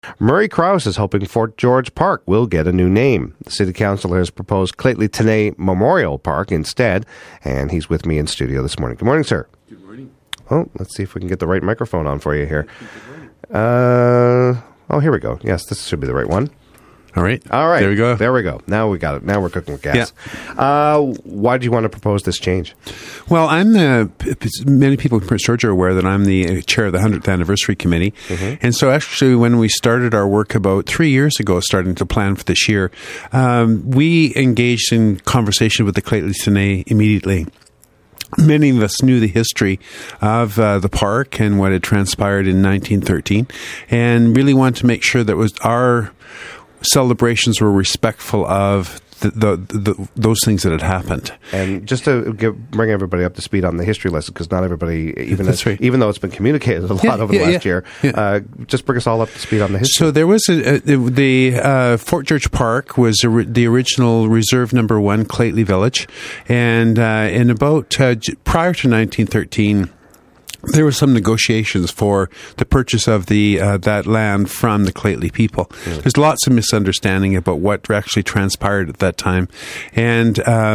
Murray Krause is hoping Fort George Park will get a new name. The City Council has proposed Clately Tenay Memorial Park instead, and he's with me in studio this morning. Good morning, sir. Good morning. Oh, let's see if we can get the right microphone on for you here. Here we go. Yes, this should be the right one. All right. There we go. There we go. Now we got it. Now we're cooking with gas. Yeah. Why do you want to propose this change? Well, many people in Prince George are aware that I'm the chair of the 100th Anniversary Committee. Mm-hmm. And so actually when we started our work about 3 years ago, starting to plan for this year, we engaged in conversation with the Clately Tenay immediately. Many of us knew the history of the park and what had transpired in 1913 and really wanted to make sure that our celebrations were respectful of those things that had happened. And just to bring everybody up to speed on the history lesson, because not everybody, even though it's been communicated a lot over the last year, just bring us all up to speed on the history. So there was the Fort George Park was the original Reserve Number 1 Clately Village, and in about prior to 1913. There were some negotiations for the purchase of that land from the Clately people. Mm. There's lots of misunderstanding about what actually transpired at that time, and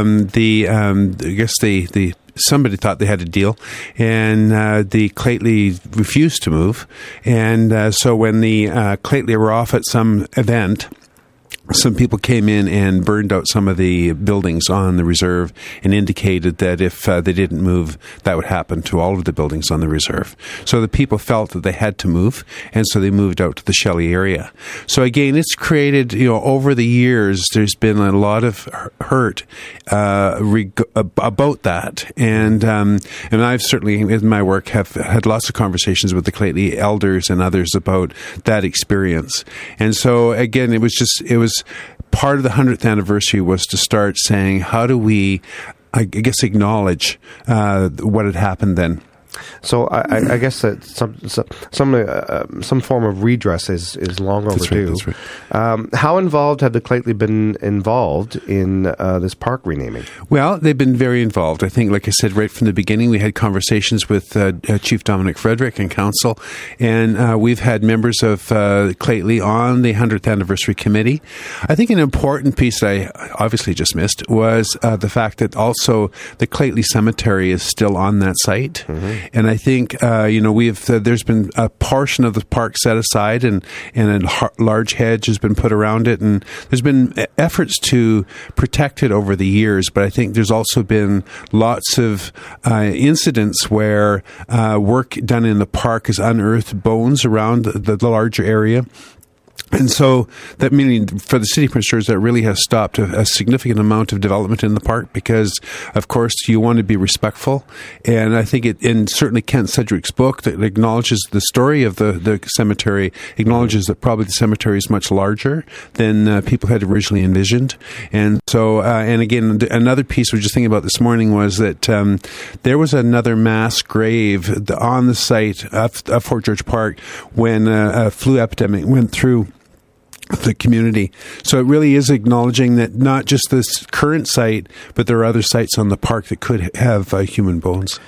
somebody thought they had a deal, and the Clately refused to move, and so when the Clately were off at some event, some people came in and burned out some of the buildings on the reserve and indicated that if they didn't move, that would happen to all of the buildings on the reserve. So the people felt that they had to move, and so they moved out to the Shelley area. So again, it's created, over the years, there's been a lot of hurt about that. And I've certainly, in my work, have had lots of conversations with the Clately elders and others about that experience. And so again, it was part of the 100th anniversary was to start saying, how do we, I guess, acknowledge what had happened then? So I guess that some form of redress is long overdue. That's right. How involved have the Clately been involved in this park renaming? Well, they've been very involved. I think, like I said, right from the beginning, we had conversations with Chief Dominic Frederick and Council, and we've had members of Clately on the 100th Anniversary Committee. I think an important piece that I obviously just missed was the fact that also the Clately Cemetery is still on that site. Mm-hmm. And I think, there's been a portion of the park set aside and a large hedge has been put around it. And there's been efforts to protect it over the years. But I think there's also been lots of incidents where work done in the park has unearthed bones around the larger area. And so that meaning for the City of Prince George, that really has stopped a significant amount of development in the park because, of course, you want to be respectful. And I think and certainly Kent Sedgwick's book that acknowledges the story of the cemetery, acknowledges that probably the cemetery is much larger than people had originally envisioned. And so, and again, another piece we were just thinking about this morning was that there was another mass grave on the site of Fort George Park when a flu epidemic went through the community. So it really is acknowledging that not just this current site, but there are other sites on the park that could have human bones.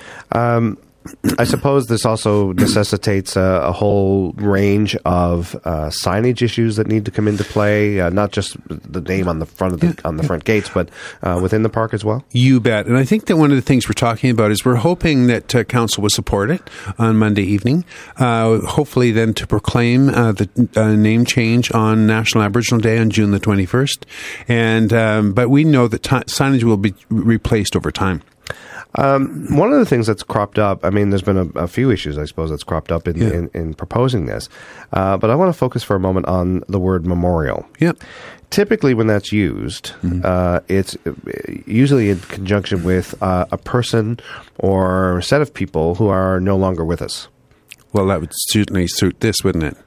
I suppose this also necessitates a whole range of signage issues that need to come into play, not just the name on the front of on the front gates, but within the park as well. You bet. And I think that one of the things we're talking about is we're hoping that Council will support it on Monday evening, hopefully then to proclaim the name change on National Aboriginal Day on June the 21st. And but we know that signage will be replaced over time. One of the things that's cropped up, I mean, there's been a few issues, I suppose, that's cropped up in proposing this. But I want to focus for a moment on the word memorial. Yeah. Typically, when that's used, it's usually in conjunction with a person or a set of people who are no longer with us. Well, that would certainly suit this, wouldn't it?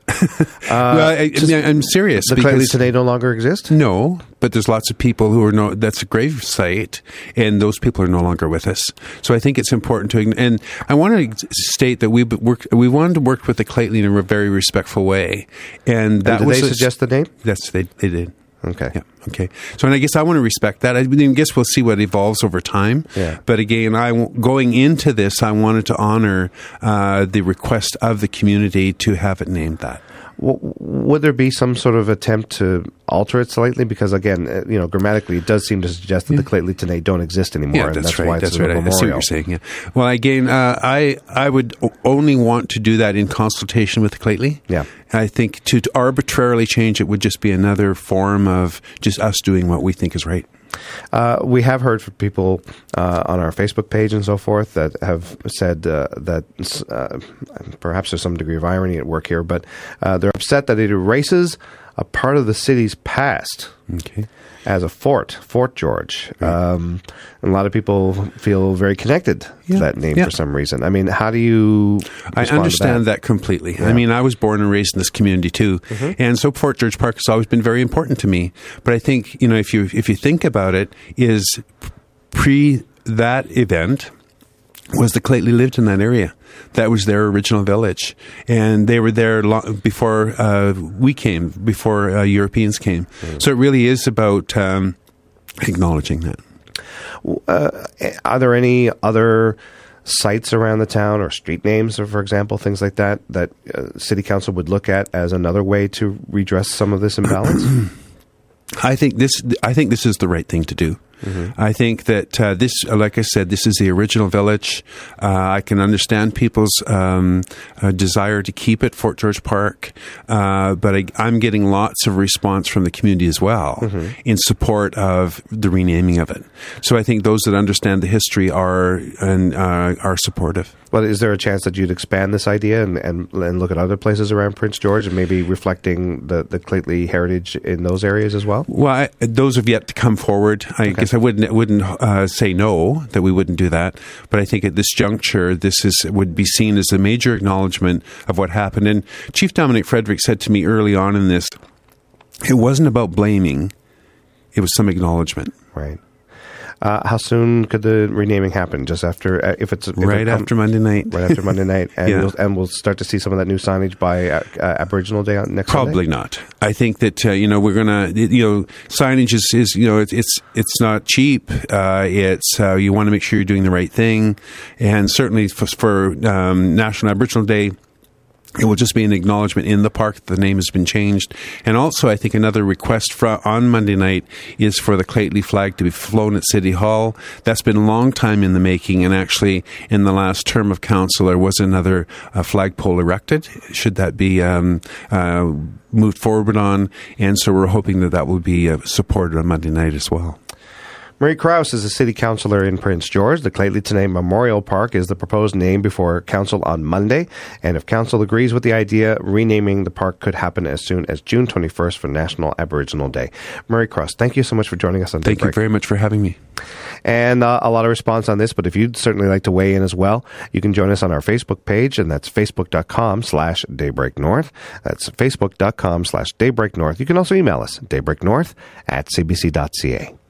I'm serious. The Clately today no longer exist? No, but there's lots of people who are that's a grave site, and those people are no longer with us. So I think it's important to, and I want to state that we wanted to work with the Clately in a very respectful way, and that did they suggest the name? Yes, they did. Okay. Yeah. Okay. So, and I guess I want to respect that. I guess we'll see what evolves over time. Yeah. But again, going into this, I wanted to honor the request of the community to have it named that. Would there be some sort of attempt to alter it slightly? Because again, grammatically, it does seem to suggest that the Claytley Tene don't exist anymore. Yeah, and that's right. Why it's That's a right. I see what memorial. you're saying. Yeah. Well, again, I would only want to do that in consultation with the Claytley. Yeah. I think to arbitrarily change it would just be another form of just us doing what we think is right. We have heard from people on our Facebook page and so forth that have said that perhaps there's some degree of irony at work here, but they're upset that it erases a part of the city's past. Okay. As a Fort George. Right. And a lot of people feel very connected to that name for some reason. I mean, how do you I understand that completely. Yeah. I mean, I was born and raised in this community too. And so Fort George Park has always been very important to me. But I think, if you think about it, is pre that event was the Claytley lived in that area. That was their original village. And they were there before we came, before Europeans came. So it really is about acknowledging that. Are there any other sites around the town or street names, or, for example, things like that City Council would look at as another way to redress some of this imbalance? I think this is the right thing to do. I think that this, like I said, this is the original village. I can understand people's desire to keep it Fort George Park, but I'm getting lots of response from the community as well in support of the renaming of it. So I think those that understand the history are supportive. Well, is there a chance that you'd expand this idea and look at other places around Prince George and maybe reflecting the Claytley heritage in those areas as well? Well, those have yet to come forward. I guess I wouldn't say no, that we wouldn't do that. But I think at this juncture, would be seen as a major acknowledgement of what happened. And Chief Dominic Frederick said to me early on in this, it wasn't about blaming, it was some acknowledgement. Right. How soon could the renaming happen? Just after, after Monday night. Right after Monday night, and we'll start to see some of that new signage by Aboriginal Day next. Probably Sunday? Not. I think that we're gonna signage is it's not cheap. It's you want to make sure you're doing the right thing, and certainly for National Aboriginal Day, it will just be an acknowledgement in the park that the name has been changed. And also, I think another request on Monday night is for the Claytley flag to be flown at City Hall. That's been a long time in the making, and actually, in the last term of council, there was another flagpole erected. Should that be moved forward on? And so we're hoping that will be supported on Monday night as well. Murray Krause is a city councillor in Prince George. The Claytley Tene Memorial Park is the proposed name before council on Monday. And if council agrees with the idea, renaming the park could happen as soon as June 21st for National Aboriginal Day. Murray Krause, thank you so much for joining us on Thank you very much for having me. And a lot of response on this, but if you'd certainly like to weigh in as well, you can join us on our Facebook page, and that's facebook.com/daybreaknorth. That's facebook.com/daybreaknorth. You can also email us, daybreaknorth@cbc.ca.